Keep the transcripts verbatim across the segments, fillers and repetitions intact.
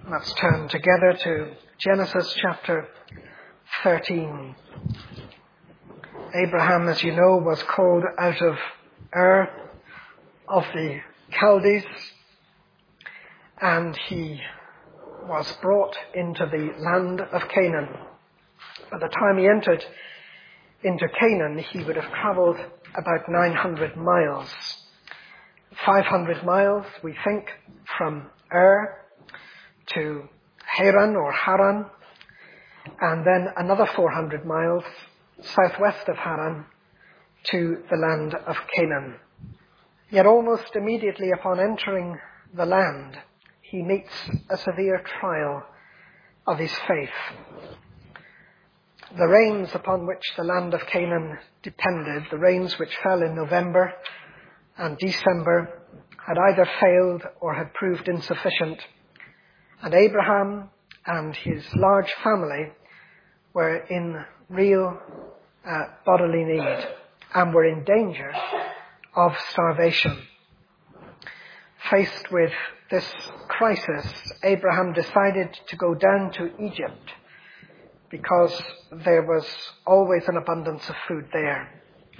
Let's turn together to Genesis chapter thirteen. Abraham, as you know, was called out of Ur of the Chaldees, and he was brought into the land of Canaan. By the time he entered into Canaan, he would have travelled about nine hundred miles. five hundred miles, we think, from Ur to Haran or Haran, and then another four hundred miles southwest of Haran to the land of Canaan. Yet almost immediately upon entering the land, he meets a severe trial of his faith. The rains upon which the land of Canaan depended, the rains which fell in November and December, had either failed or had proved insufficient. And Abraham and his large family were in real uh, bodily need and were in danger of starvation. Faced with this crisis, Abraham decided to go down to Egypt because there was always an abundance of food there.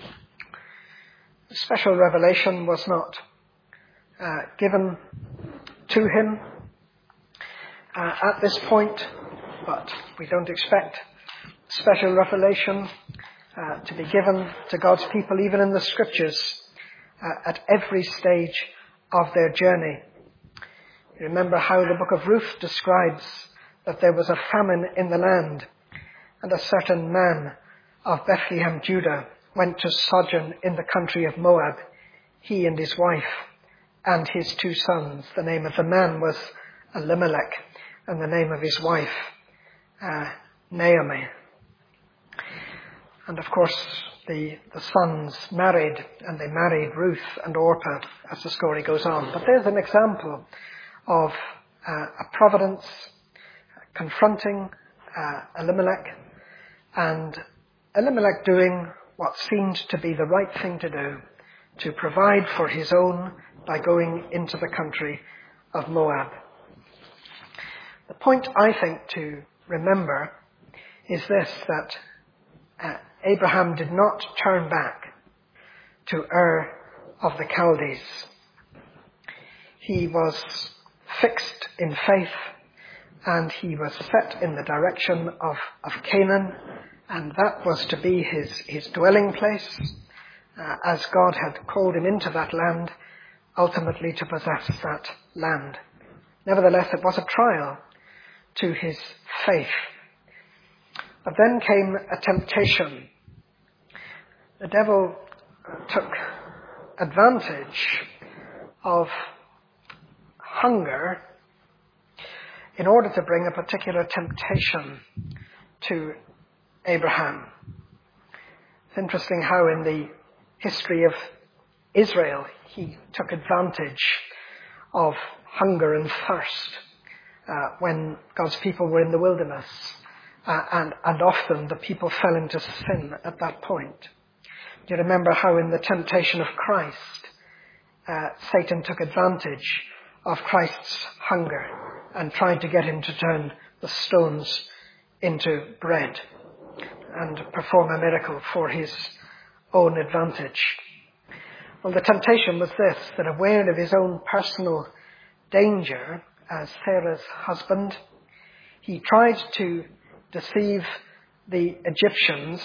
Special revelation was not uh, given to him uh, at this point, but we don't expect special revelation uh, to be given to God's people, even in the scriptures, uh, at every stage of their journey. You remember how the book of Ruth describes that there was a famine in the land, and a certain man of Bethlehem, Judah, went to sojourn in the country of Moab, he and his wife and his two sons. The name of the man was Elimelech, and the name of his wife, uh, Naomi. And of course, the, the sons married, and they married Ruth and Orpah as the story goes on. But there's an example of uh, a providence confronting uh, Elimelech, and Elimelech doing what seemed to be the right thing to do, to provide for his own by going into the country of Moab. The point, I think, to remember is this, that uh, Abraham did not turn back to Ur of the Chaldees. He was fixed in faith, and he was set in the direction of, of Canaan, and that was to be his, his dwelling place, uh, as God had called him into that land, ultimately to possess that land. Nevertheless, it was a trial to his faith. But then came a temptation. The devil took advantage of hunger in order to bring a particular temptation to Abraham. It's interesting how in the history of Israel he took advantage of hunger and thirst uh, when God's people were in the wilderness. Uh, and, and often the people fell into sin at that point. You remember how in the temptation of Christ, uh, Satan took advantage of Christ's hunger and tried to get him to turn the stones into bread and perform a miracle for his own advantage. Well, the temptation was this, that aware of his own personal danger as Sarah's husband, he tried to deceive the Egyptians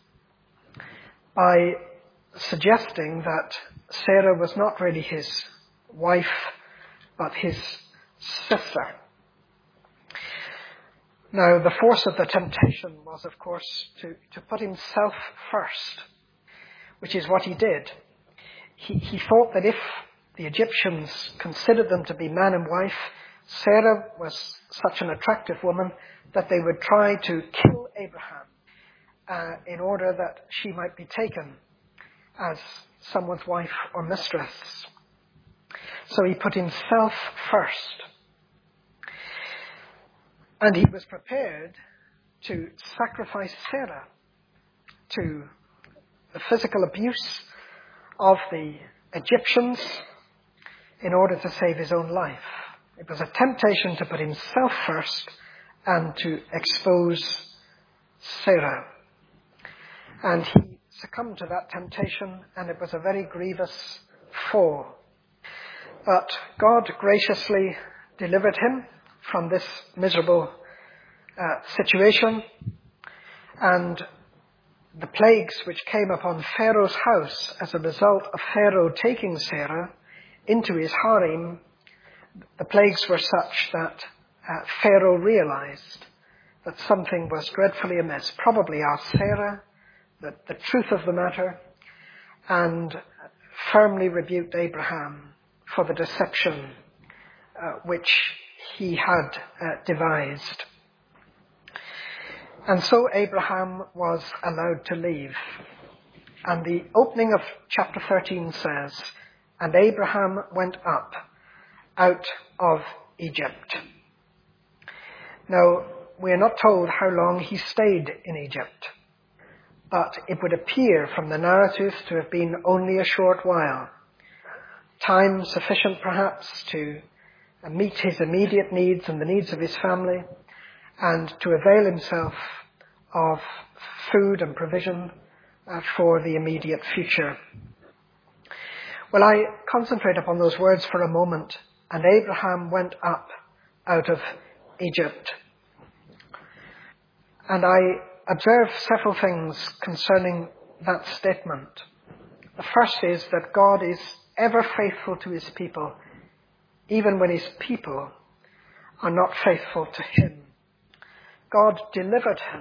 by suggesting that Sarah was not really his wife, but his sister. Now, the force of the temptation was, of course, to, to put himself first, which is what he did. He, he thought that if the Egyptians considered them to be man and wife, Sarah was such an attractive woman that they would try to kill Abraham uh, in order that she might be taken as someone's wife or mistress. So he put himself first. And he was prepared to sacrifice Sarah to the physical abuse of the Egyptians in order to save his own life. It was a temptation to put himself first and to expose Sarah. And he succumbed to that temptation, and it was a very grievous fall. But God graciously delivered him from this miserable uh, situation, and the plagues which came upon Pharaoh's house as a result of Pharaoh taking Sarah into his harem, the plagues were such that uh, Pharaoh realized that something was dreadfully amiss, probably asked Sarah the, the truth of the matter, and firmly rebuked Abraham for the deception uh, which he had uh, devised. And so Abraham was allowed to leave. And the opening of chapter thirteen says, "And Abraham went up out of Egypt." Now, we're not told how long he stayed in Egypt, but it would appear from the narrative to have been only a short while. Time sufficient perhaps to meet his immediate needs and the needs of his family, and to avail himself of food and provision uh, for the immediate future. Well, I concentrate upon those words for a moment. And Abraham went up out of Egypt. And I observe several things concerning that statement. The first is that God is ever faithful to his people, even when his people are not faithful to him. God delivered him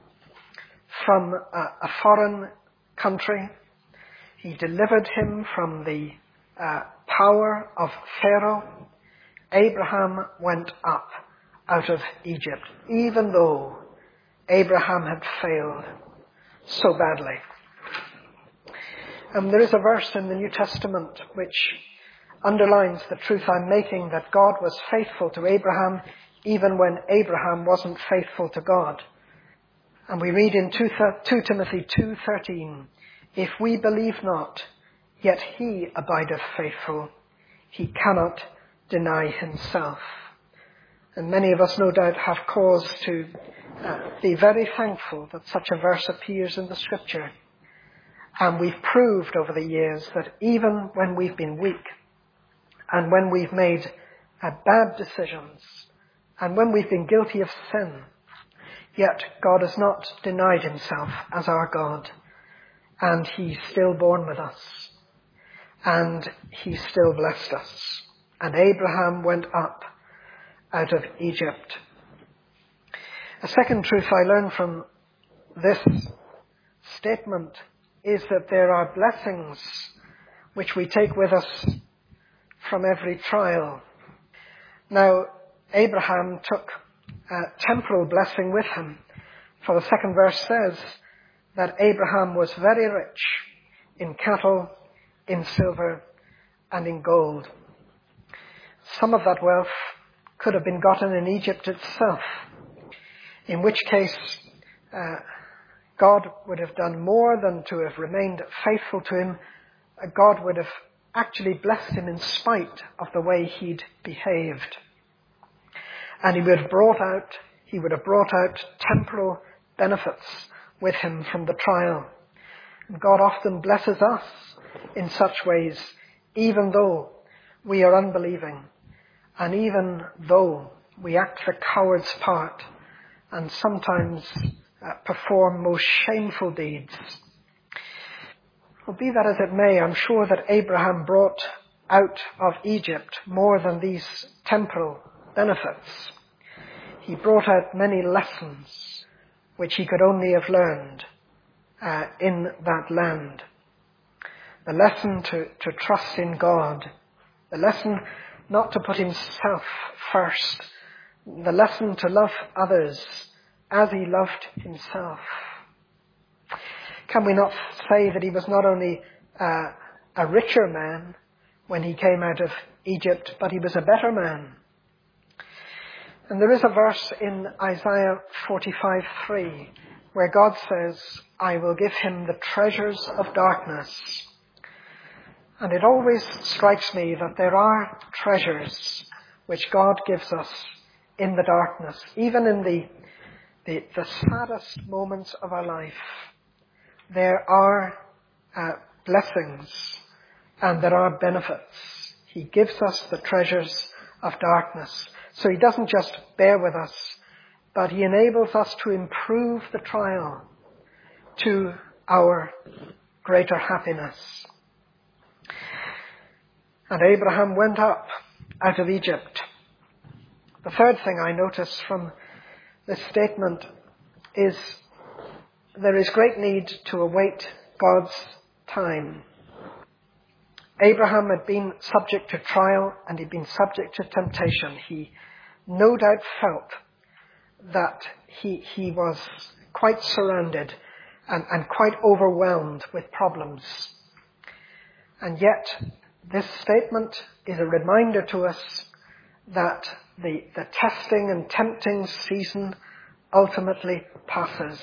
from a, a foreign country. He delivered him from the uh, power of Pharaoh. Abraham went up out of Egypt, even though Abraham had failed so badly. And there is a verse in the New Testament which underlines the truth I'm making, that God was faithful to Abraham even when Abraham wasn't faithful to God. And we read in two Timothy two thirteen, "If we believe not, yet he abideth faithful. He cannot deny himself." And many of us no doubt have cause to uh, be very thankful that such a verse appears in the Scripture. And we've proved over the years that even when we've been weak, and when we've made uh, bad decisions, and when we've been guilty of sin, yet God has not denied himself as our God. And he's still borne with us. And he still blessed us. And Abraham went up out of Egypt. A second truth I learn from this statement is that there are blessings which we take with us from every trial. Now, Abraham took a temporal blessing with him. For the second verse says that Abraham was very rich in cattle, in silver, and in gold. Some of that wealth could have been gotten in Egypt itself, in which case uh, God would have done more than to have remained faithful to him. Uh, God would have actually blessed him in spite of the way he'd behaved. And he would have brought out, he would have brought out temporal benefits with him from the trial. And God often blesses us in such ways, even though we are unbelieving, and even though we act the coward's part, and sometimes uh, perform most shameful deeds. Well, be that as it may, I'm sure that Abraham brought out of Egypt more than these temporal benefits. He brought out many lessons which he could only have learned uh, in that land. The lesson to, to trust in God. The lesson not to put himself first. The lesson to love others as he loved himself. Can we not say that he was not only uh, a richer man when he came out of Egypt, but he was a better man? And there is a verse in Isaiah forty-five three where God says, "I will give him the treasures of darkness." And it always strikes me that there are treasures which God gives us in the darkness, even in the, the, the saddest moments of our life. There are uh, blessings and there are benefits. He gives us the treasures of darkness. So he doesn't just bear with us, but he enables us to improve the trial to our greater happiness. And Abraham went up out of Egypt. The third thing I notice from this statement is there is great need to await God's time. Abraham had been subject to trial and he'd been subject to temptation. He no doubt felt that he, he was quite surrounded and, and quite overwhelmed with problems. And yet, this statement is a reminder to us that the, the testing and tempting season ultimately passes.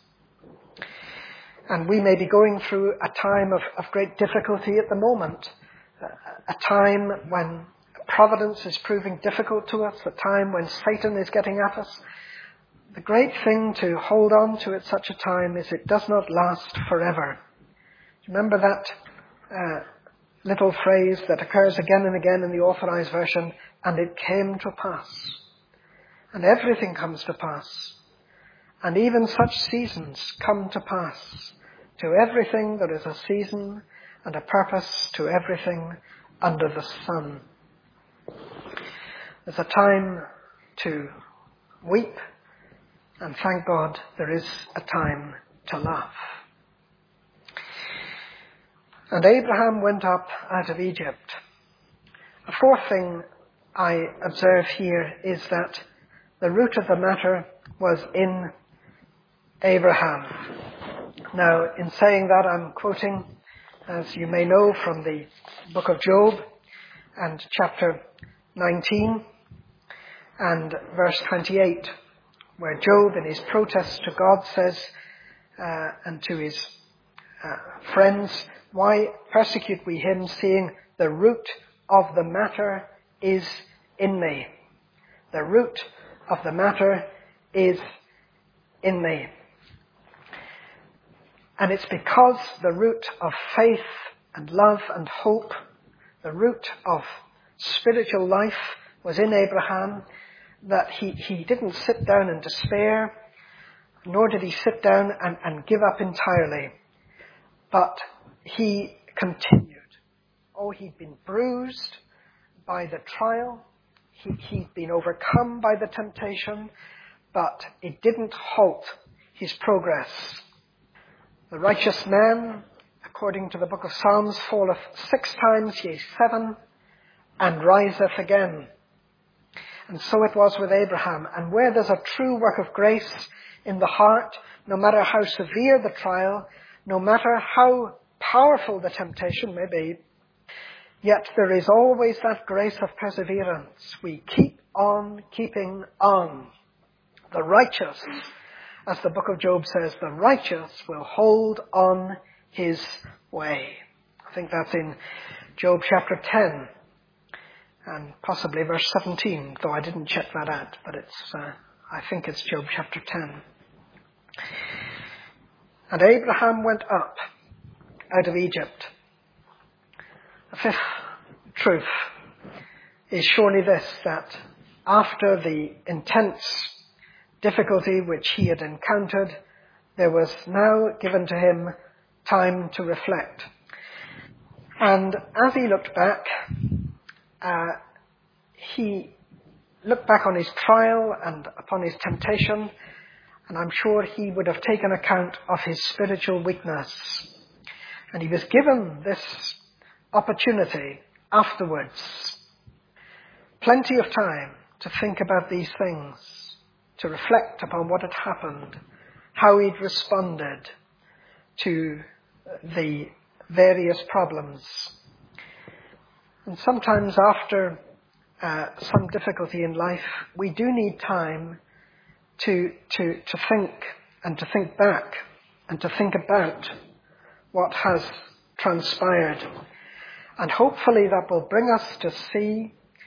And we may be going through a time of, of great difficulty at the moment, a time when providence is proving difficult to us, a time when Satan is getting at us. The great thing to hold on to at such a time is it does not last forever. Remember that uh, little phrase that occurs again and again in the Authorized Version, and it came to pass. And everything comes to pass. And even such seasons come to pass. To everything there is a season and a purpose to everything under the sun. There's a time to weep, and thank God there is a time to laugh. And Abraham went up out of Egypt. A fourth thing I observe here is that the root of the matter was in Abraham. Now, in saying that, I'm quoting, as you may know, from the book of Job and chapter nineteen and verse twenty-eight, where Job, in his protest to God, says, uh, and to his uh, friends, "Why persecute we him, seeing the root of the matter is in me?" The root of the matter is in me. And it's because the root of faith and love and hope, the root of spiritual life was in Abraham, that he, he didn't sit down in despair, nor did he sit down and, and give up entirely. But he continued. Oh, he'd been bruised by the trial. He, he'd been overcome by the temptation, but it didn't halt his progress. The righteous man, according to the book of Psalms, falleth six times, yea, seven, and riseth again. And so it was with Abraham. And where there's a true work of grace in the heart, no matter how severe the trial, no matter how powerful the temptation may be, yet there is always that grace of perseverance. We keep on keeping on. The righteous, as the book of Job says, the righteous will hold on his way. I think that's in Job chapter ten and possibly verse seventeen, though I didn't check that out, but it's, uh, I think it's Job chapter ten. And Abraham went up out of Egypt. The fifth truth is surely this, that after the intense difficulty which he had encountered, there was now given to him time to reflect. And as he looked back, uh, he looked back on his trial and upon his temptation, and I'm sure he would have taken account of his spiritual weakness. And he was given this opportunity afterwards, plenty of time to think about these things, to reflect upon what had happened, how he'd responded to the various problems. And sometimes after uh, some difficulty in life, we do need time to, to, to think and to think back and to think about what has transpired. And hopefully that will bring us to see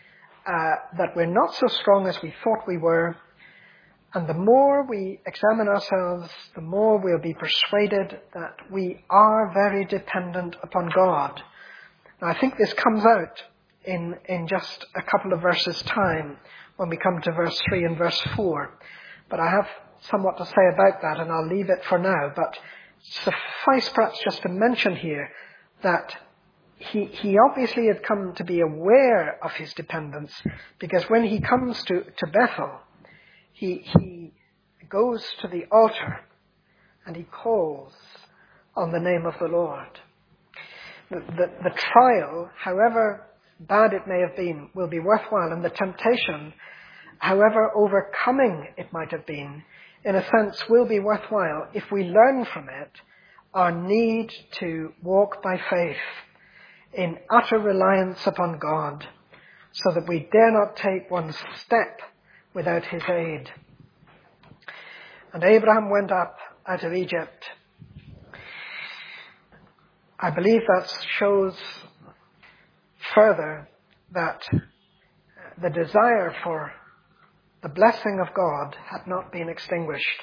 uh, that we're not so strong as we thought we were. And the more we examine ourselves, the more we'll be persuaded that we are very dependent upon God. Now, I think this comes out in, in just a couple of verses' time when we come to verse three and verse four. But I have somewhat to say about that, and I'll leave it for now. But suffice perhaps just to mention here that he, he obviously had come to be aware of his dependence, because when he comes to, to Bethel, He, he goes to the altar and he calls on the name of the Lord. The, the, the trial, however bad it may have been, will be worthwhile, and the temptation, however overcoming it might have been, in a sense will be worthwhile if we learn from it our need to walk by faith in utter reliance upon God, so that we dare not take one step without his aid. And Abraham went up out of Egypt. I believe that shows further that the desire for the blessing of God had not been extinguished.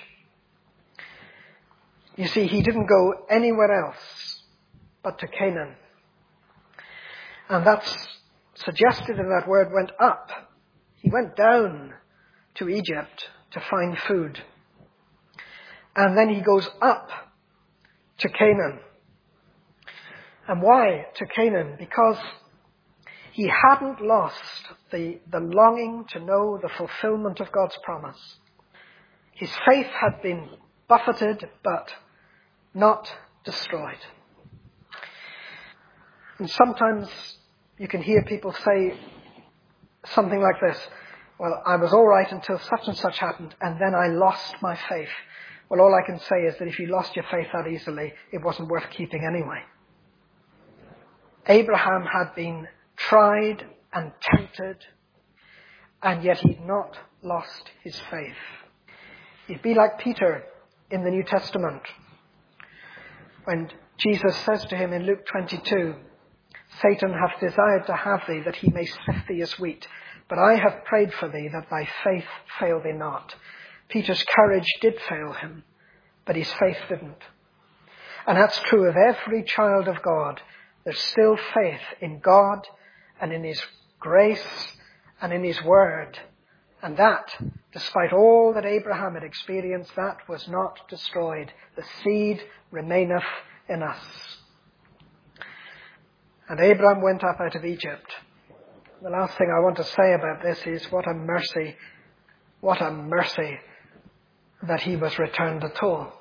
You see, he didn't go anywhere else but to Canaan. And that's suggested in that word went up. He went down to Egypt to find food. And then he goes up to Canaan. And why to Canaan? Because he hadn't lost the, the longing to know the fulfillment of God's promise. His faith had been buffeted, but not destroyed. And sometimes you can hear people say something like this: well, I was all right until such and such happened, and then I lost my faith. Well, all I can say is that if you lost your faith that easily, it wasn't worth keeping anyway. Abraham had been tried and tempted, and yet he'd not lost his faith. He'd be like Peter in the New Testament, when Jesus says to him in Luke twenty-two, Satan hath desired to have thee, that he may sift thee as wheat. But I have prayed for thee, that thy faith fail thee not. Peter's courage did fail him, but his faith didn't. And that's true of every child of God. There's still faith in God and in his grace and in his word. And that, despite all that Abraham had experienced, that was not destroyed. The seed remaineth in us. And Abraham went up out of Egypt. The last thing I want to say about this is what a mercy, what a mercy that he was returned at all.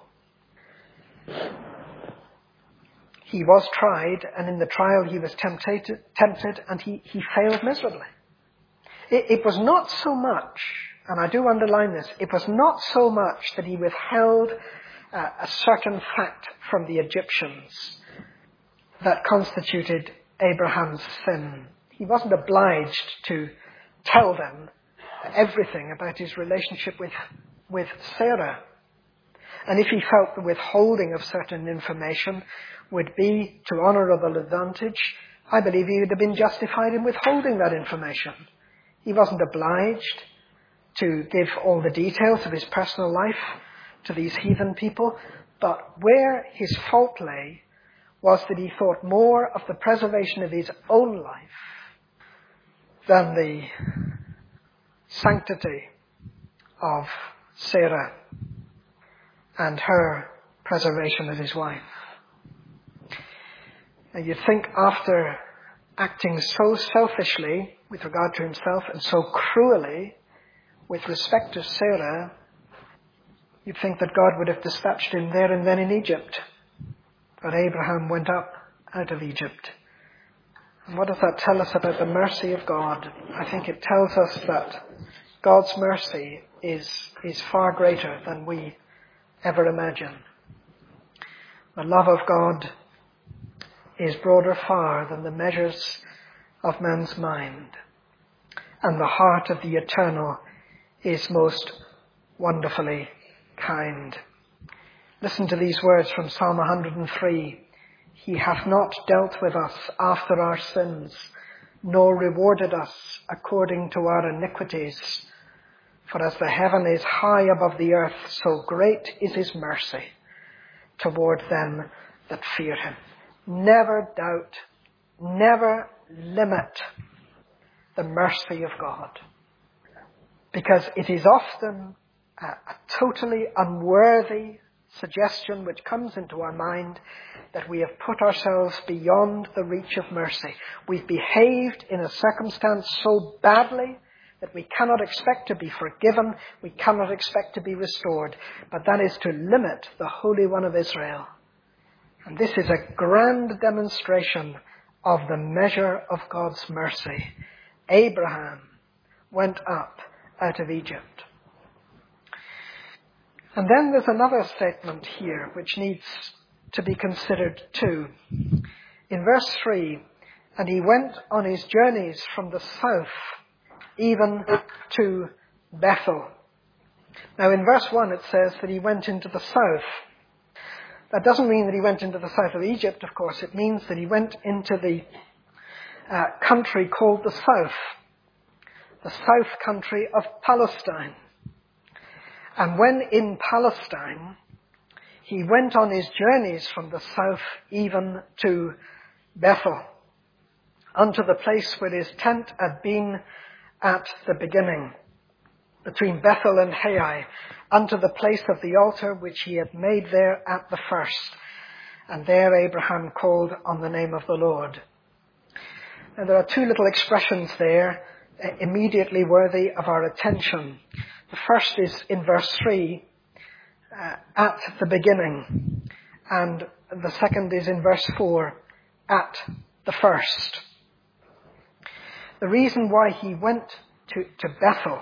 He was tried, and in the trial he was tempted, tempted and he, he failed miserably. It, it was not so much, and I do underline this, it was not so much that he withheld uh, a certain fact from the Egyptians that constituted Abraham's sin. He wasn't obliged to tell them everything about his relationship with, with Sarah. And if he felt the withholding of certain information would be to honourable advantage, I believe he would have been justified in withholding that information. He wasn't obliged to give all the details of his personal life to these heathen people, but where his fault lay was that he thought more of the preservation of his own life than the sanctity of Sarah and her preservation as his wife. And you'd think after acting so selfishly with regard to himself and so cruelly with respect to Sarah, you'd think that God would have dispatched him there and then in Egypt. But Abraham went up out of Egypt. And what does that tell us about the mercy of God? I think it tells us that God's mercy is, is far greater than we ever imagine. The love of God is broader far than the measures of man's mind. And the heart of the eternal is most wonderfully kind. Listen to these words from Psalm one hundred three. He hath not dealt with us after our sins, nor rewarded us according to our iniquities. For as the heaven is high above the earth, so great is his mercy toward them that fear him. Never doubt, never limit the mercy of God, because it is often a, a totally unworthy suggestion which comes into our mind that we have put ourselves beyond the reach of mercy. We've behaved in a circumstance so badly that we cannot expect to be forgiven, we cannot expect to be restored. But that is to limit the Holy One of Israel. And this is a grand demonstration of the measure of God's mercy. Abraham went up out of Egypt. And then there's another statement here which needs to be considered too. In verse three, and he went on his journeys from the south even to Bethel. Now in verse one it says that he went into the south. That doesn't mean that he went into the south of Egypt, of course. It means that he went into the uh, country called the south. The south country of Palestine. And when in Palestine, he went on his journeys from the south even to Bethel, unto the place where his tent had been at the beginning, between Bethel and Hai, unto the place of the altar which he had made there at the first. And there Abraham called on the name of the Lord. And there are two little expressions there uh, immediately worthy of our attention. The first is in verse three, uh, at the beginning. And the second is in verse four, at the first. The reason why he went to, to Bethel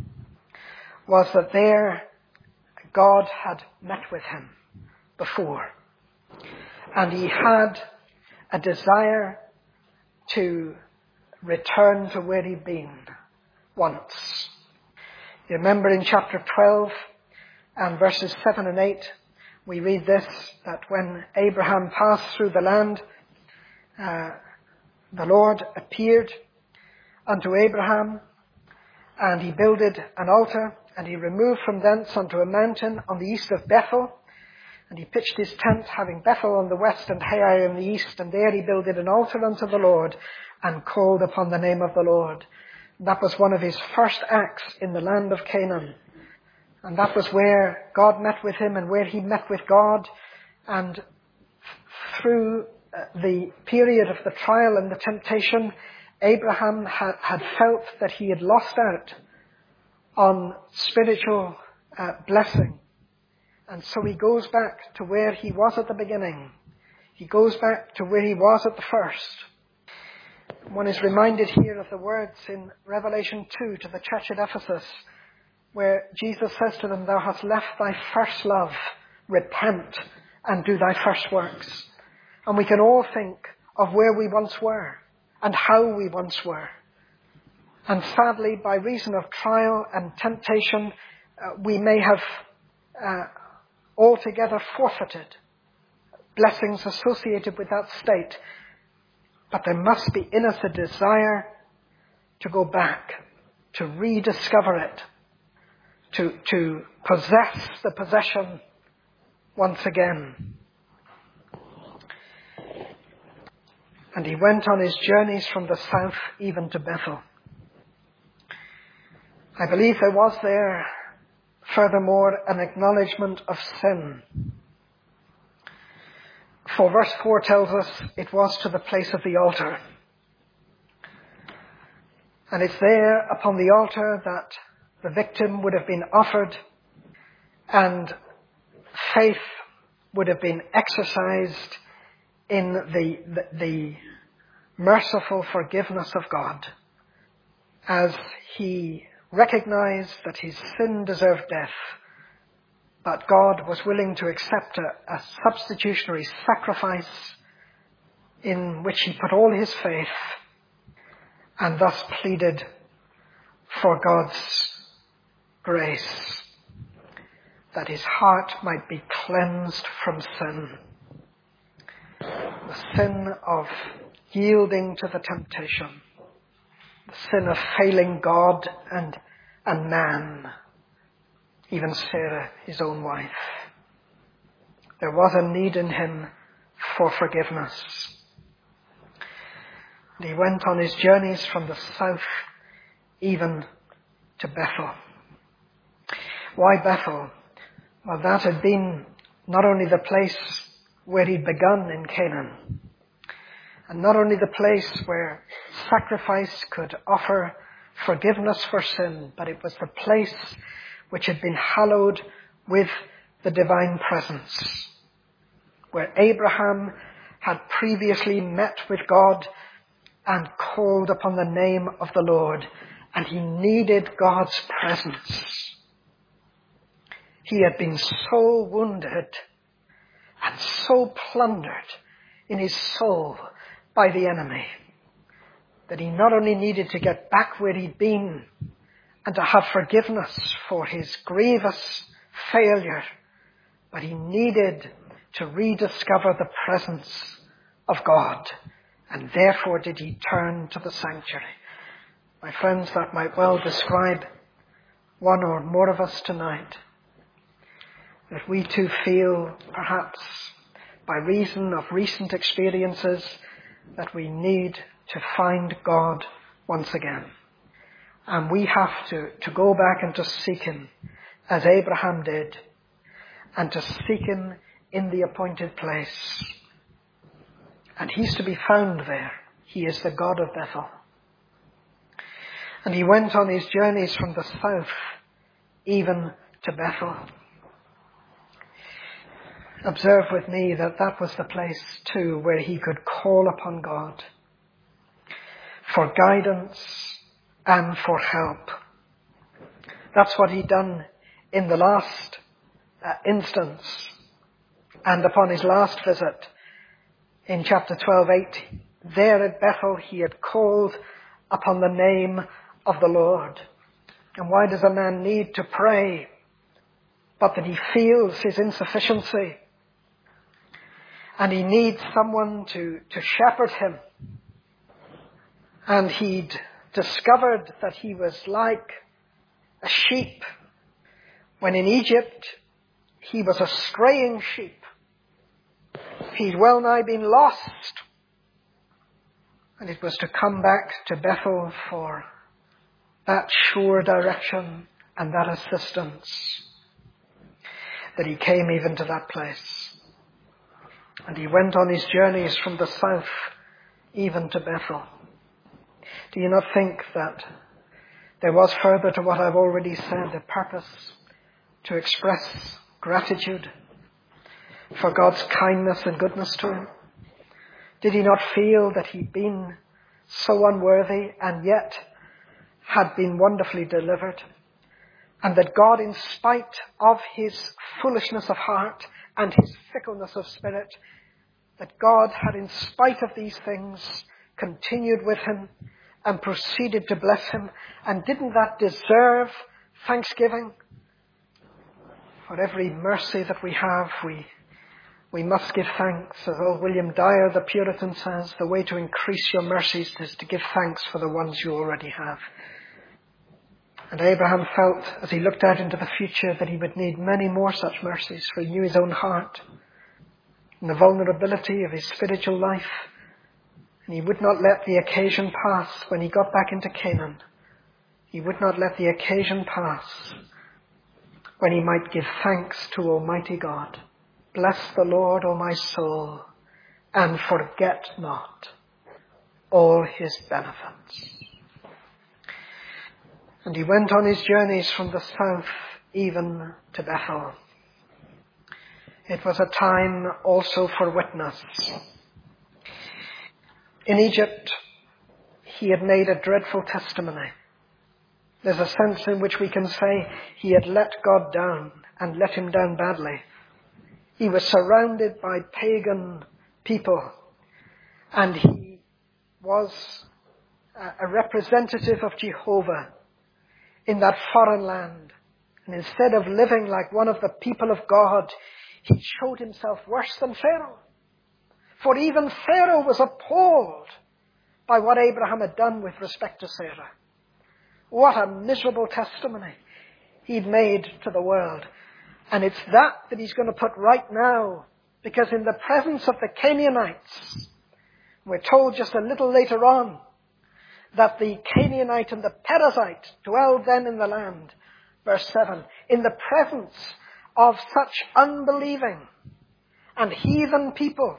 was that there God had met with him before. And he had a desire to return to where he'd been once. You remember in chapter twelve and verses seven and eight, we read this, that when Abraham passed through the land, uh, the Lord appeared unto Abraham, and he builded an altar, and he removed from thence unto a mountain on the east of Bethel, and he pitched his tent, having Bethel on the west and Hai on the east, and there he builded an altar unto the Lord, and called upon the name of the Lord. That was one of his first acts in the land of Canaan. And that was where God met with him and where he met with God. And through the period of the trial and the temptation, Abraham had, had felt that he had lost out on spiritual uh, blessing. And so he goes back to where he was at the beginning. He goes back to where he was at the first. One is reminded here of the words in Revelation two to the church at Ephesus, where Jesus says to them, "Thou hast left thy first love. Repent and do thy first works." And we can all think of where we once were and how we once were. And sadly, by reason of trial and temptation, uh, we may have uh, altogether forfeited blessings associated with that state. But there must be in us a desire to go back, to rediscover it, to, to possess the possession once again. And he went on his journeys from the south even to Bethel. I believe there was there, furthermore, an acknowledgement of sin. For verse four tells us it was to the place of the altar. And it's there upon the altar that the victim would have been offered and faith would have been exercised in the, the, the merciful forgiveness of God, as he recognized that his sin deserved death, but God was willing to accept a, a substitutionary sacrifice in which he put all his faith and thus pleaded for God's grace, that his heart might be cleansed from sin. The sin of yielding to the temptation. the sin of failing God and, and man, even Sarah, his own wife. There was a need in him for forgiveness. And he went on his journeys from the south even to Bethel. Why Bethel? Well, that had been not only the place where he'd begun in Canaan, and not only the place where sacrifice could offer forgiveness for sin, but it was the place which had been hallowed with the divine presence, where Abraham had previously met with God and called upon the name of the Lord, and he needed God's presence. He had been so wounded and so plundered in his soul by the enemy that he not only needed to get back where he'd been and to have forgiveness for his grievous failure, but he needed to rediscover the presence of God. And therefore did he turn to the sanctuary. My friends, that might well describe one or more of us tonight. That we too feel, perhaps, by reason of recent experiences, that we need to find God once again. And we have to, to go back and to seek him, as Abraham did, and to seek him in the appointed place. And he's to be found there. He is the God of Bethel. And he went on his journeys from the south, even to Bethel. Observe with me that that was the place too where he could call upon God for guidance and for help. That's what he'd done in the last uh, instance and upon his last visit in chapter twelve eight. There at Bethel he had called upon the name of the Lord. And why does a man need to pray but that he feels his insufficiency? And he needs someone to, to shepherd him. And he'd discovered that he was like a sheep, when in Egypt he was a straying sheep. He'd well nigh been lost. And it was to come back to Bethel for that sure direction and that assistance that he came even to that place. And he went on his journeys from the south even to Bethel. Do you not think that there was, further to what I've already said, a purpose to express gratitude for God's kindness and goodness to him? Did he not feel that he'd been so unworthy and yet had been wonderfully delivered? And that God, in spite of his foolishness of heart and his fickleness of spirit, that God had, in spite of these things, continued with him and proceeded to bless him. And didn't that deserve thanksgiving? For every mercy that we have, we we must give thanks. As old William Dyer, the Puritan, says, the way to increase your mercies is to give thanks for the ones you already have. And Abraham felt, as he looked out into the future, that he would need many more such mercies, for he knew his own heart and the vulnerability of his spiritual life. And he would not let the occasion pass when he got back into Canaan. He would not let the occasion pass when he might give thanks to Almighty God. Bless the Lord, O my soul, and forget not all his benefits. And he went on his journeys from the south even to Bethel. It was a time also for witness. In Egypt, he had made a dreadful testimony. There's a sense in which we can say he had let God down and let him down badly. He was surrounded by pagan people, and he was a representative of Jehovah in that foreign land. And instead of living like one of the people of God, he showed himself worse than Pharaoh. For even Pharaoh was appalled by what Abraham had done with respect to Sarah. What a miserable testimony he'd made to the world. And it's that that he's going to put right now, because in the presence of the Canaanites, we're told just a little later on that the Canaanite and the Perizzite dwelled then in the land. Verse seven, in the presence of such unbelieving and heathen peoples,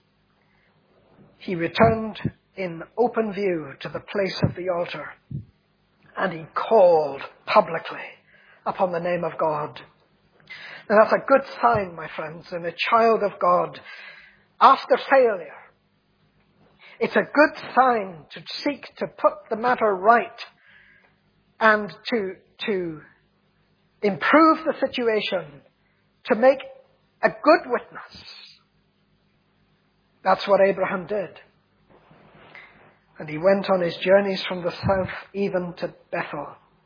he returned in open view to the place of the altar, and he called publicly upon the name of God. Now that's a good sign, my friends, in a child of God after failure. It's a good sign to seek to put the matter right and to, to improve the situation, to make a good witness. That's what Abraham did. And he went on his journeys from the south even to Bethel.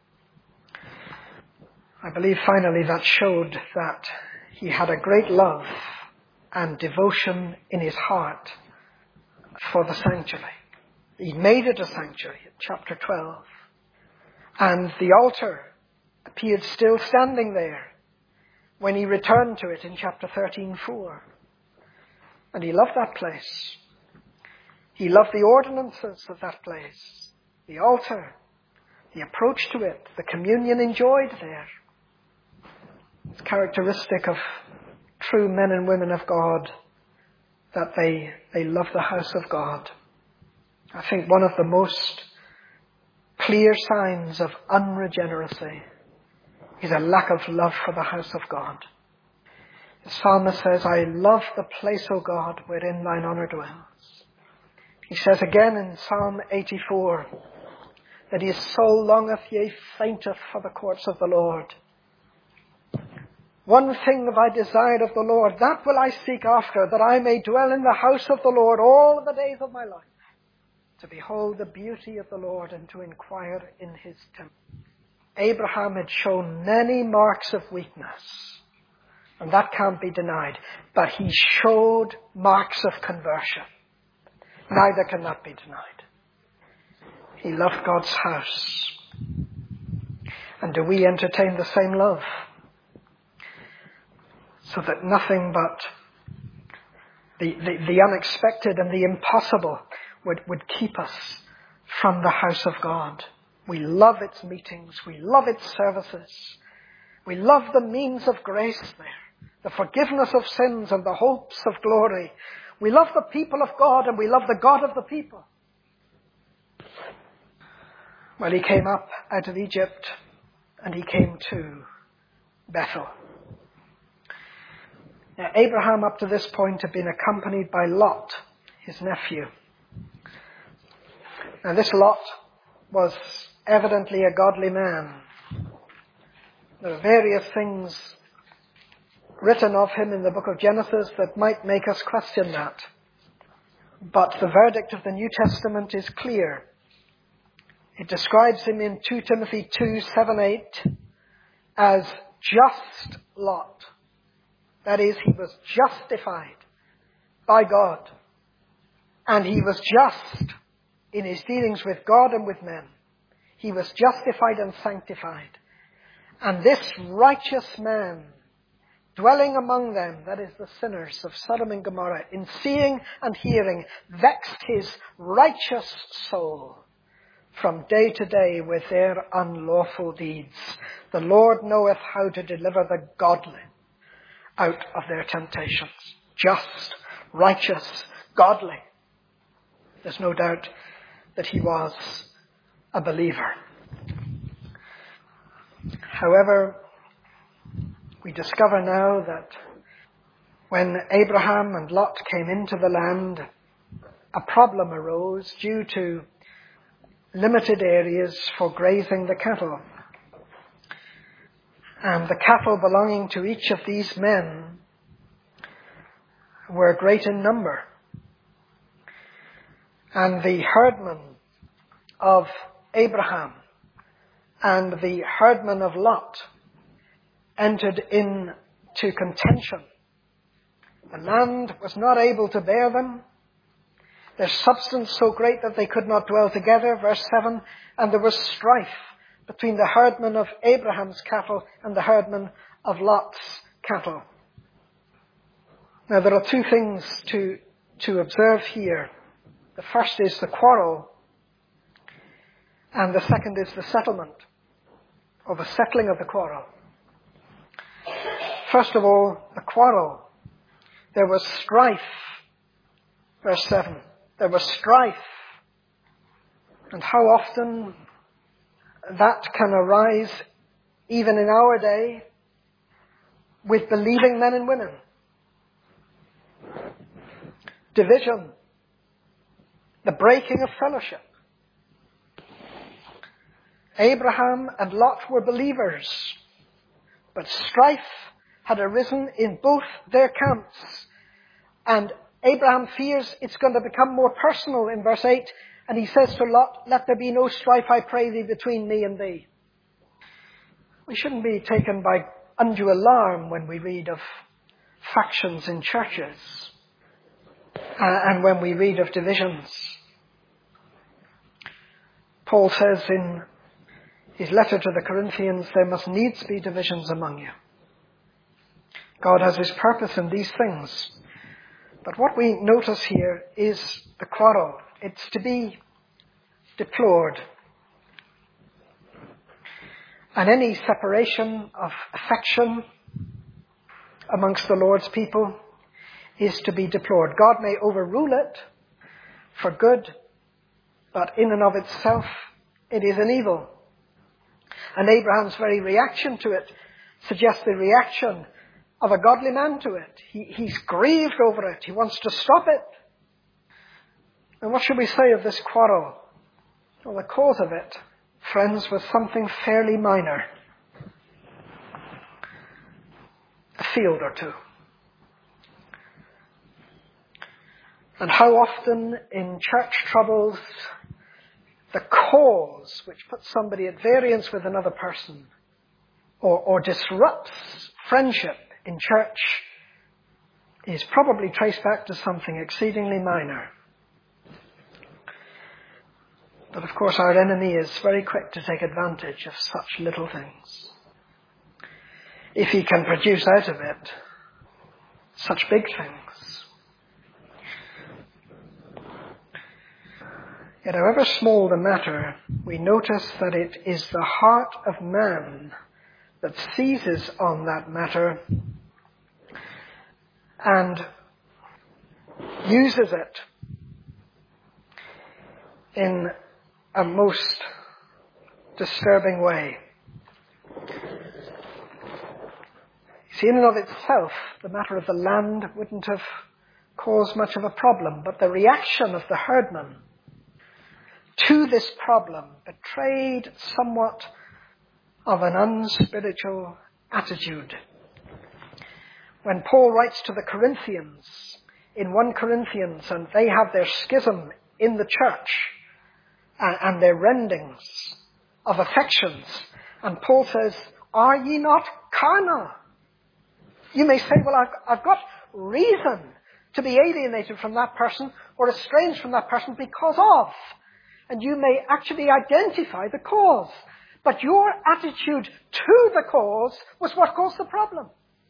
I believe finally that showed that he had a great love and devotion in his heart for the sanctuary. He made it a sanctuary in chapter twelve. And the altar appeared still standing there when he returned to it in chapter thirteen four. And he loved that place. He loved the ordinances of that place, the altar, the approach to it, the communion enjoyed there. It's characteristic of true men and women of God that they, they love the house of God. I think one of the most clear signs of unregeneracy is a lack of love for the house of God. The psalmist says, I love the place, O God, wherein thine honour dwells. He says again in Psalm eighty-four that his soul longeth, yea, fainteth for the courts of the Lord. One thing have I desired of the Lord, that will I seek after, that I may dwell in the house of the Lord all the days of my life, to behold the beauty of the Lord and to inquire in his temple. Abraham had shown many marks of weakness, and that can't be denied, but he showed marks of conversion. Neither can that be denied. He loved God's house. And do we entertain the same love? So that nothing but the, the, the unexpected and the impossible would, would keep us from the house of God. We love its meetings. We love its services. We love the means of grace there, the forgiveness of sins and the hopes of glory. We love the people of God and we love the God of the people. Well, he came up out of Egypt and he came to Bethel. Now, Abraham up to this point had been accompanied by Lot, his nephew. Now this Lot was evidently a godly man. There are various things written of him in the book of Genesis that might make us question that. But the verdict of the New Testament is clear. It describes him in two Timothy two, seven, eight as just Lot. That is, he was justified by God. And he was just in his dealings with God and with men. He was justified and sanctified. And this righteous man, dwelling among them, that is the sinners of Sodom and Gomorrah, in seeing and hearing, vexed his righteous soul from day to day with their unlawful deeds. The Lord knoweth how to deliver the godly out of their temptations. Just, righteous, godly. There's no doubt that he was a believer. However, we discover now that when Abraham and Lot came into the land, a problem arose due to limited areas for grazing the cattle. And the cattle belonging to each of these men were great in number. And the herdmen of Abraham and the herdmen of Lot entered into contention. The land was not able to bear them. Their substance so great that they could not dwell together, verse seven, and there was strife between the herdmen of Abraham's cattle and the herdmen of Lot's cattle. Now there are two things to, to observe here. The first is the quarrel, and the second is the settlement, or the settling of the quarrel. First of all, the quarrel. There was strife, verse seven. There was strife. And how often that can arise, even in our day, with believing men and women. Division. The breaking of fellowship. Abraham and Lot were believers, but strife had arisen in both their camps. And Abraham fears it's going to become more personal in verse eight. And he says to Lot, let there be no strife, I pray thee, between me and thee. We shouldn't be taken by undue alarm when we read of factions in churches uh, and when we read of divisions. Paul says in his letter to the Corinthians, there must needs be divisions among you. God has his purpose in these things. But what we notice here is the quarrel. It's to be deplored. And any separation of affection amongst the Lord's people is to be deplored. God may overrule it for good, but in and of itself, it is an evil. And Abraham's very reaction to it suggests the reaction of a godly man to it. He, he's grieved over it. He wants to stop it. And what should we say of this quarrel? Well, the cause of it, friends, was something fairly minor. A field or two. And how often in church troubles, the cause which puts somebody at variance with another person or, or disrupts friendship in church is probably traced back to something exceedingly minor. But of course our enemy is very quick to take advantage of such little things. If he can produce out of it such big things. Yet however small the matter, we notice that it is the heart of man that seizes on that matter and uses it in a most disturbing way. See, in and of itself, the matter of the land wouldn't have caused much of a problem, but the reaction of the herdmen to this problem betrayed somewhat of an unspiritual attitude. When Paul writes to the Corinthians in First Corinthians, and they have their schism in the church and, and their rendings of affections, and Paul says, are ye not carnal? You may say, well, I've, I've got reason to be alienated from that person or estranged from that person because of. And you may actually identify the cause. But your attitude to the cause was what caused the problem.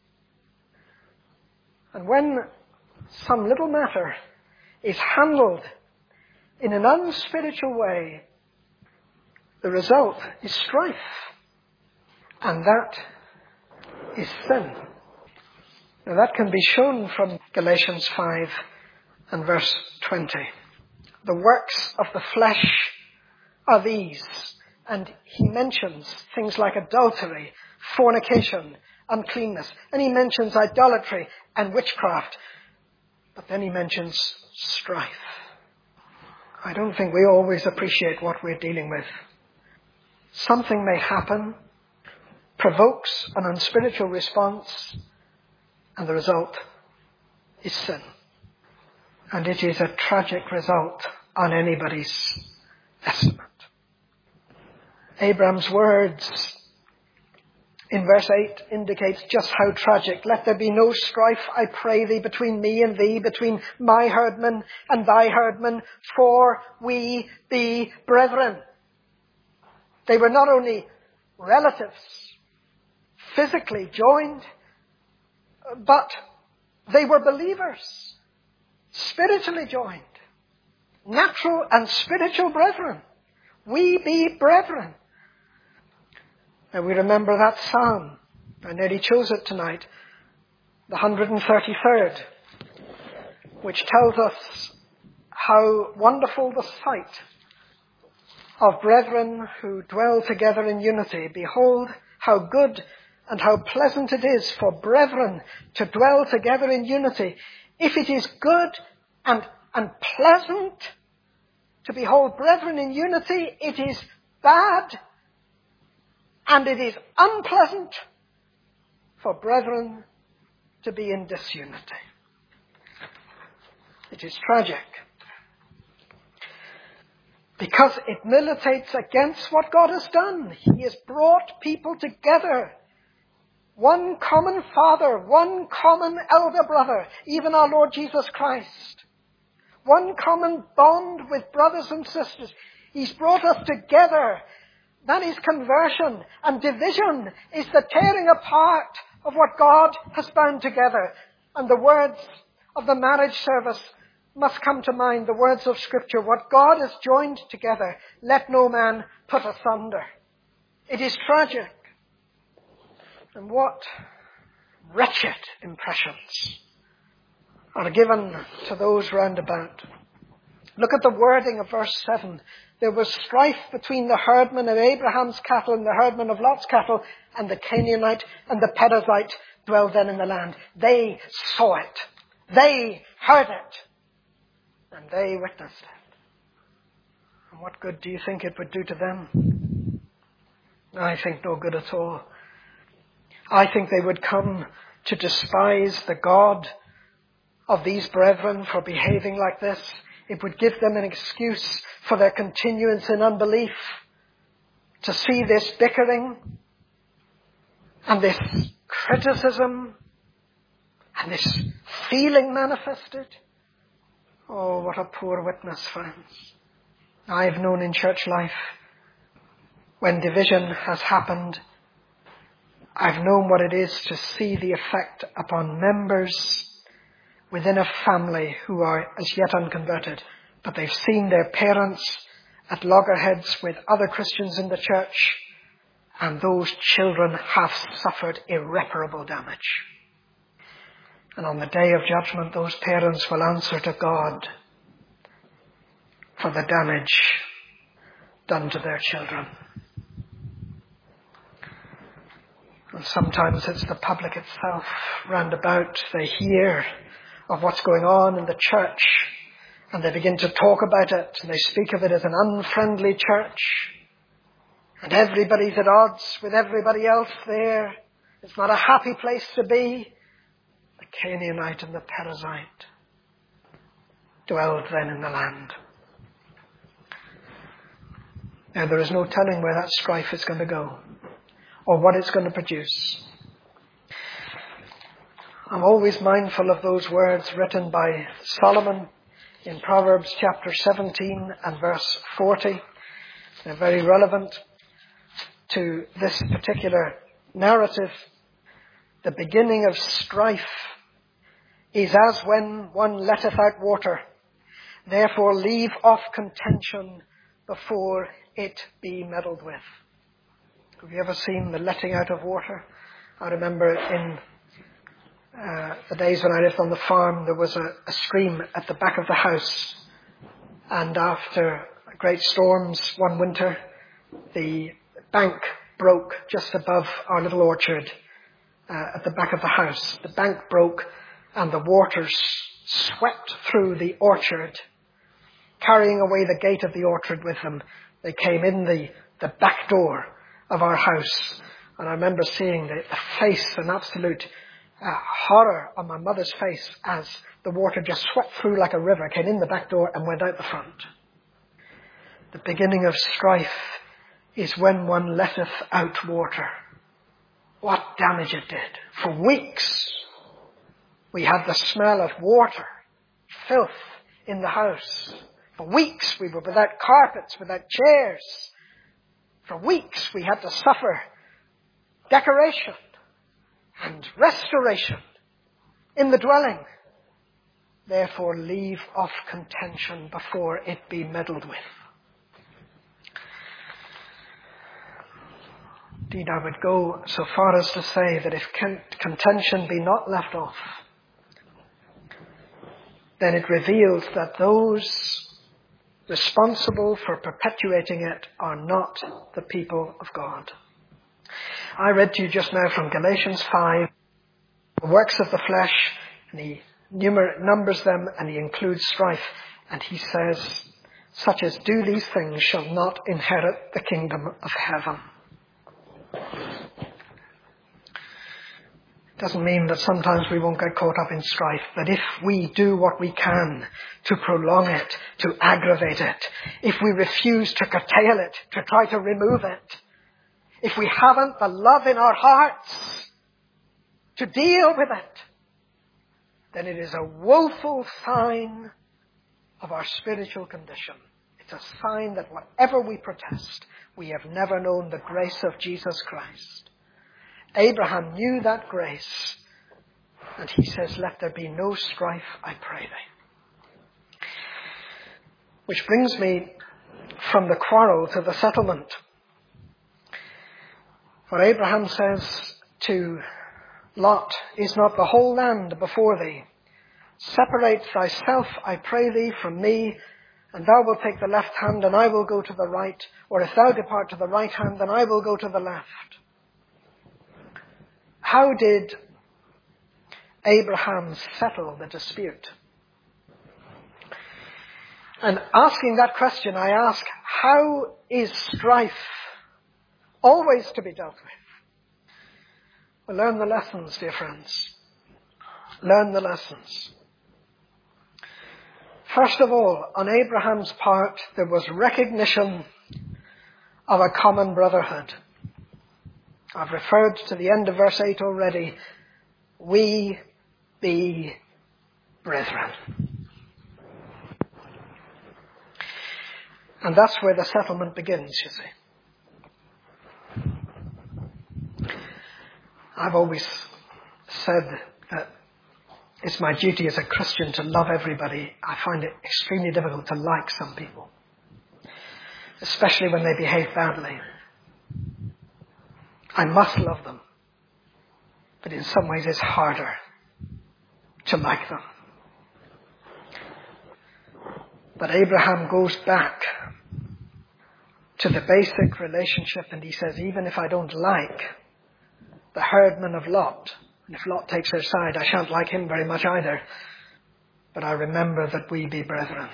And when some little matter is handled in an unspiritual way, the result is strife. And that is sin. Now that can be shown from Galatians five and verse twenty. The works of the flesh are these. And he mentions things like adultery, fornication, uncleanness. And he mentions idolatry and witchcraft. But then he mentions strife. I don't think we always appreciate what we're dealing with. Something may happen, provokes an unspiritual response, and the result is sin. And it is a tragic result on anybody's estimate. Abraham's words in verse eight indicates just how tragic. Let there be no strife, I pray thee, between me and thee, between my herdmen and thy herdmen, for we be brethren. They were not only relatives, physically joined, but they were believers, spiritually joined, natural and spiritual brethren. We be brethren. And we remember that psalm. I nearly chose it tonight. The one hundred thirty-third, which tells us how wonderful the sight of brethren who dwell together in unity. Behold, how good and how pleasant it is for brethren to dwell together in unity. If it is good and, and pleasant to behold brethren in unity, it is bad and it is unpleasant for brethren to be in disunity. It is tragic, because it militates against what God has done. He has brought people together. One common Father, one common elder brother, even our Lord Jesus Christ. One common bond with brothers and sisters. He's brought us together. That is conversion. And division is the tearing apart of what God has bound together. And the words of the marriage service must come to mind, the words of Scripture. What God has joined together, let no man put asunder. It is tragic. And what wretched impressions are given to those round about. Look at the wording of verse seven. There was strife between the herdmen of Abraham's cattle and the herdmen of Lot's cattle, and the Canaanite and the Perizzite dwelled then in the land. They saw it. They heard it. And they witnessed it. And what good do you think it would do to them? I think no good at all. I think they would come to despise the God of these brethren for behaving like this. It would give them an excuse for their continuance in unbelief, to see this bickering and this criticism and this feeling manifested. Oh, what a poor witness, friends. I've known in church life, when division has happened, I've known what it is to see the effect upon members within a family who are as yet unconverted, but they've seen their parents at loggerheads with other Christians in the church, and those children have suffered irreparable damage. And on the day of judgment, those parents will answer to God for the damage done to their children. And sometimes it's the public itself round about. They hear of what's going on in the church, and they begin to talk about it, and they speak of it as an unfriendly church, and everybody's at odds with everybody else there. It's not a happy place to be. The Canaanite and the Perizzite dwelled then in the land. Now, there is no telling where that strife is going to go, or what it's going to produce. I'm always mindful of those words written by Solomon in Proverbs chapter seventeen and verse forty. They're very relevant to this particular narrative. The beginning of strife is as when one letteth out water. Therefore leave off contention before it be meddled with. Have you ever seen the letting out of water? I remember in uh, the days when I lived on the farm, there was a, a stream at the back of the house. And after great storms one winter, the bank broke just above our little orchard uh, at the back of the house. The bank broke and the waters swept through the orchard, carrying away the gate of the orchard with them. They came in the, the back door of our house. And I remember seeing the, the face, an absolute uh, horror on my mother's face as the water just swept through like a river, came in the back door and went out the front. The beginning of strife is when one letteth out water. what damage it did. For weeks, we had the smell of water, filth in the house. For weeks, we were without carpets, without chairs. For weeks, we had to suffer decoration and restoration in the dwelling. Therefore, leave off contention before it be meddled with. Indeed, I would go so far as to say that if contention be not left off, then it reveals that those responsible for perpetuating it are not the people of God. I read to you just now from Galatians five, the works of the flesh, and he numer- numbers them and he includes strife. And he says, such as do these things shall not inherit the kingdom of heaven. Doesn't mean that sometimes we won't get caught up in strife, but if we do what we can to prolong it, to aggravate it, if we refuse to curtail it, to try to remove it, if we haven't the love in our hearts to deal with it, then it is a woeful sign of our spiritual condition. It's a sign that whatever we protest, we have never known the grace of Jesus Christ. Abraham knew that grace, and he says, let there be no strife, I pray thee. Which brings me from the quarrel to the settlement. For Abraham says to Lot, is not the whole land before thee? Separate thyself, I pray thee, from me, and thou wilt take the left hand, and I will go to the right. Or if thou depart to the right hand, then I will go to the left. How did Abraham settle the dispute? And asking that question, I ask, how is strife always to be dealt with? Well, learn the lessons, dear friends. Learn the lessons. First of all, on Abraham's part, there was recognition of a common brotherhood. I've referred to the end of verse eight already. We be brethren. And that's where the settlement begins, you see. I've always said that it's my duty as a Christian to love everybody. I find it extremely difficult to like some people, especially when they behave badly. I must love them, but in some ways it's harder to like them. But Abraham goes back to the basic relationship and he says, even if I don't like the herdman of Lot, and if Lot takes her side, I shan't like him very much either, but I remember that we be brethren.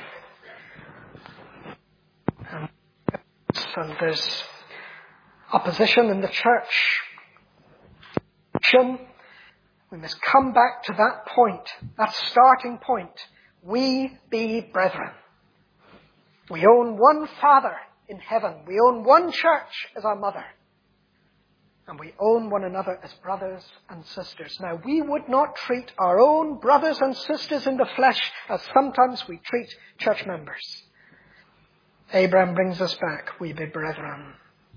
And, and there's opposition in the church. We must come back to that point, that starting point. We be brethren. We own one Father in heaven. We own one church as our mother. And we own one another as brothers and sisters. Now, we would not treat our own brothers and sisters in the flesh as sometimes we treat church members. Abraham brings us back. We be brethren.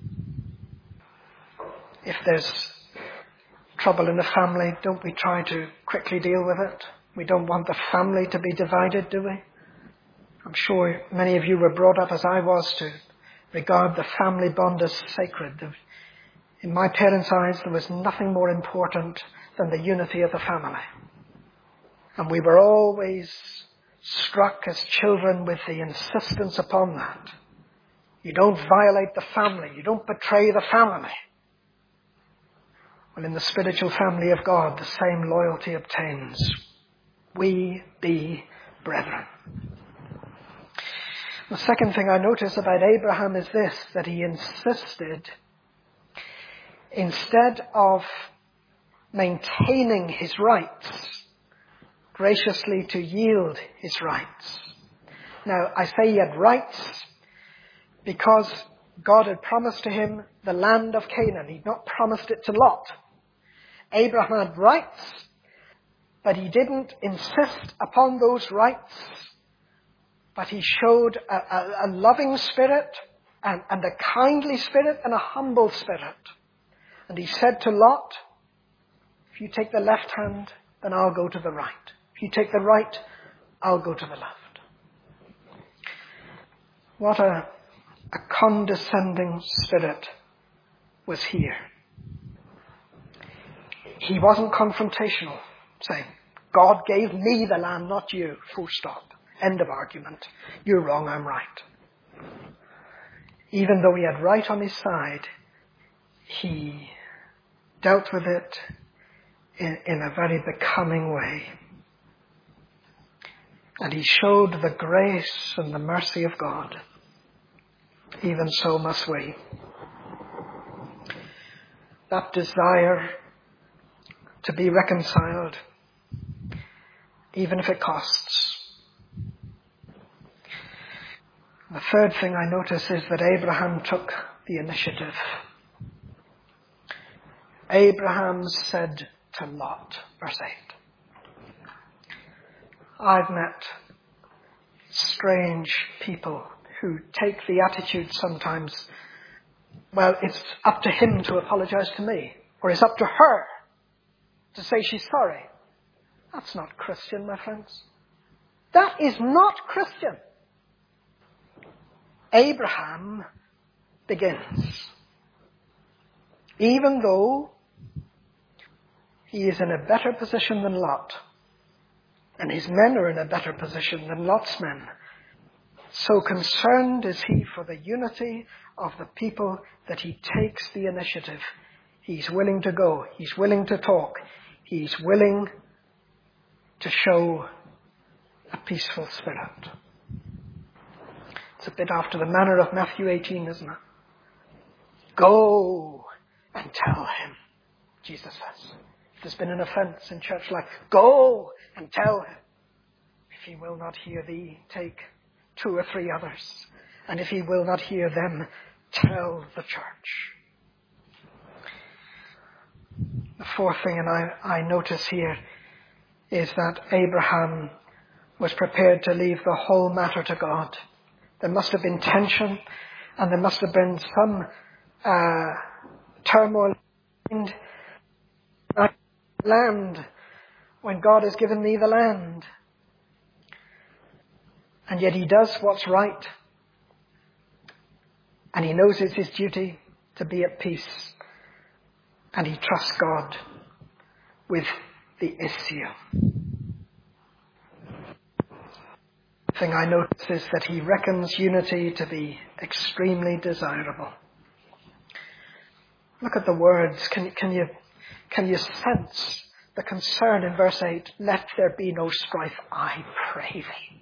If there's trouble in the family, don't we try to quickly deal with it? We don't want the family to be divided, do we? I'm sure many of you were brought up as I was to regard the family bond as sacred. In my parents' eyes, there was nothing more important than the unity of the family. And we were always struck as children with the insistence upon that. You don't violate the family. You don't betray the family. Well, in the spiritual family of God, the same loyalty obtains. We be brethren. The second thing I notice about Abraham is this, that he insisted, instead of maintaining his rights, graciously to yield his rights. Now, I say he had rights because God had promised to him the land of Canaan. He'd not promised it to Lot. Abraham had rights, but he didn't insist upon those rights, but he showed a, a, a loving spirit and, and a kindly spirit and a humble spirit. And he said to Lot, if you take the left hand, then I'll go to the right. If you take the right, I'll go to the left. What a, a condescending spirit was here. He wasn't confrontational, saying, God gave me the land, not you. Full stop. End of argument. You're wrong, I'm right. Even though he had right on his side, he dealt with it in, in a very becoming way. And he showed the grace and the mercy of God. Even so must we. That desire to be reconciled, even if it costs. The third thing I notice is that Abraham took the initiative. Abraham said to Lot, verse eight, I've met strange people who take the attitude sometimes, well, it's up to him to apologize to me, or it's up to her to say she's sorry. That's not Christian, my friends. That is not Christian. Abraham begins. Even though he is in a better position than Lot, and his men are in a better position than Lot's men, so concerned is he for the unity of the people that he takes the initiative. He's willing to go. He's willing to talk. He's willing to show a peaceful spirit. It's a bit after the manner of Matthew eighteen, isn't it? Go and tell him, Jesus says. If there's been an offense in church life, go and tell him. If he will not hear thee, take two or three others. And if he will not hear them, tell the church. The fourth thing, and I, I notice here, is that Abraham was prepared to leave the whole matter to God. There must have been tension, and there must have been some uh, turmoil in the land when God has given me the land. And yet he does what's right. And he knows it's his duty to be at peace. And he trusts God with the issue. The thing I notice is that he reckons unity to be extremely desirable. Look at the words. Can, can you, can you sense the concern in verse eight? Let there be no strife, I pray thee.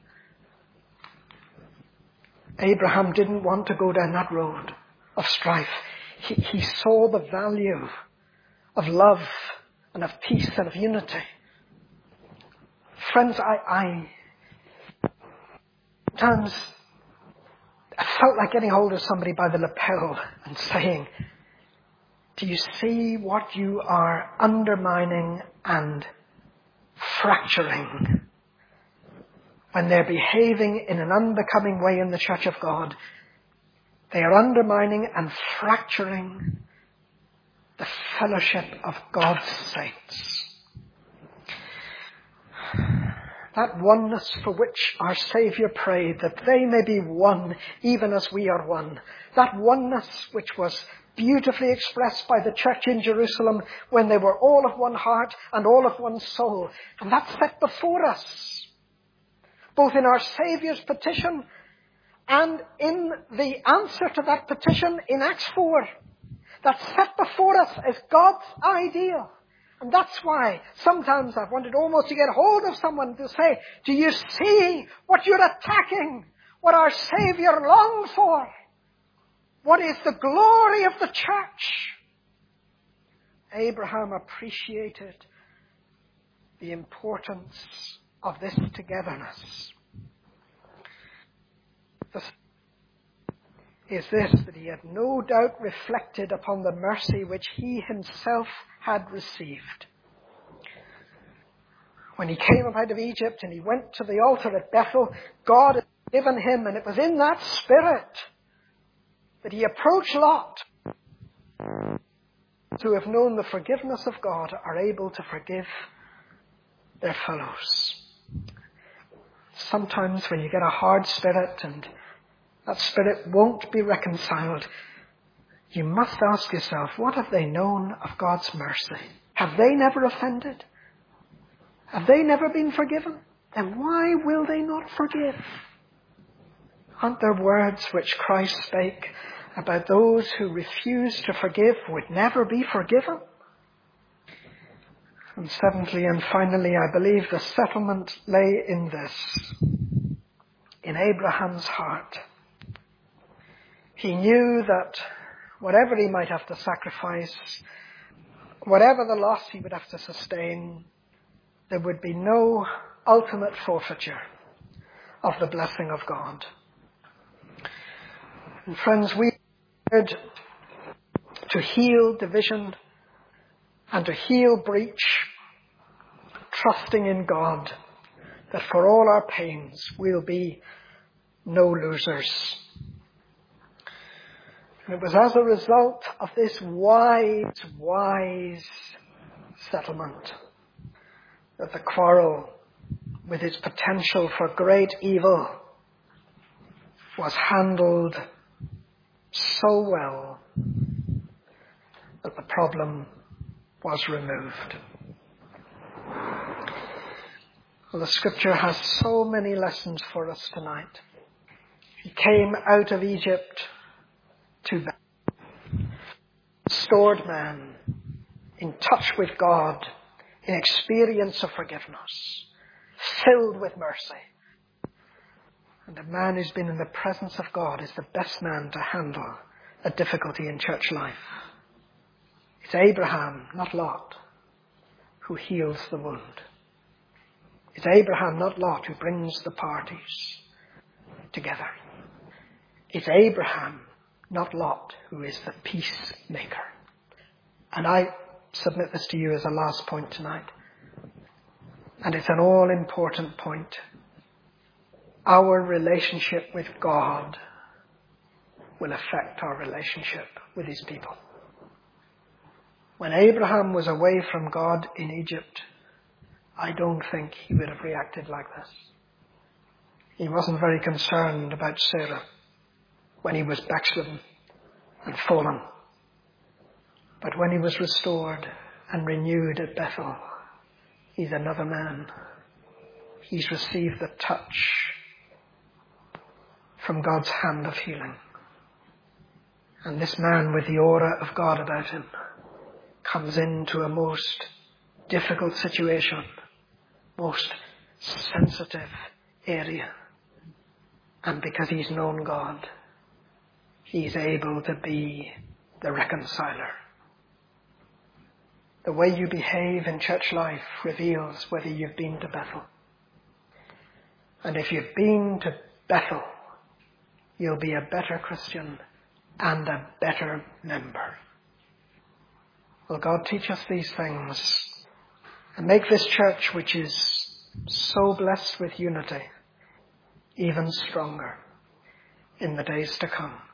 Abraham didn't want to go down that road of strife. He, he saw the value of love and of peace and of unity. Friends, I, I sometimes I felt like getting hold of somebody by the lapel and saying, do you see what you are undermining and fracturing when they're behaving in an unbecoming way in the church of God? They are undermining and fracturing the fellowship of God's saints. That oneness for which our Saviour prayed, that they may be one, even as we are one. That oneness which was beautifully expressed by the church in Jerusalem when they were all of one heart and all of one soul. And that's set before us, both in our Saviour's petition and in the answer to that petition in Acts four. That's set before us as God's ideal. And that's why sometimes I've wanted almost to get hold of someone to say, do you see what you're attacking? What our Saviour longed for? What is the glory of the church? Abraham appreciated the importance of this togetherness. is this, that he had no doubt reflected upon the mercy which he himself had received. When he came up out of Egypt and he went to the altar at Bethel, God had given him, and it was in that spirit that he approached Lot. Who have known the forgiveness of God are able to forgive their fellows. Sometimes when you get a hard spirit and that spirit won't be reconciled, you must ask yourself, what have they known of God's mercy? Have they never offended? Have they never been forgiven? Then why will they not forgive? Aren't there words which Christ spake about those who refuse to forgive would never be forgiven? And seventhly and finally, I believe the settlement lay in this, in Abraham's heart. He knew that whatever he might have to sacrifice, whatever the loss he would have to sustain, there would be no ultimate forfeiture of the blessing of God. And friends, we need to heal division and to heal breach, trusting in God that for all our pains we'll be no losers. And it was as a result of this wise, wise settlement that the quarrel, with its potential for great evil, was handled so well that the problem was removed. Well, the scripture has so many lessons for us tonight. He came out of Egypt to Bethel, restored man, in touch with God, in experience of forgiveness, filled with mercy. And a man who's been in the presence of God is the best man to handle a difficulty in church life. It's Abraham, not Lot, who heals the wound. It's Abraham, not Lot, who brings the parties together. It's Abraham, not Lot, who is the peacemaker. And I submit this to you as a last point tonight. And it's an all-important point. Our relationship with God will affect our relationship with his people. When Abraham was away from God in Egypt, I don't think he would have reacted like this. He wasn't very concerned about Sarah when he was backslidden and fallen. But when he was restored and renewed at Bethel, he's another man. He's received the touch from God's hand of healing. And this man with the aura of God about him comes into a most difficult situation, most sensitive area. And because he's known God, he's able to be the reconciler. The way you behave in church life reveals whether you've been to Bethel. And if you've been to Bethel, you'll be a better Christian and a better member. Will God teach us these things and make this church, which is so blessed with unity, even stronger in the days to come.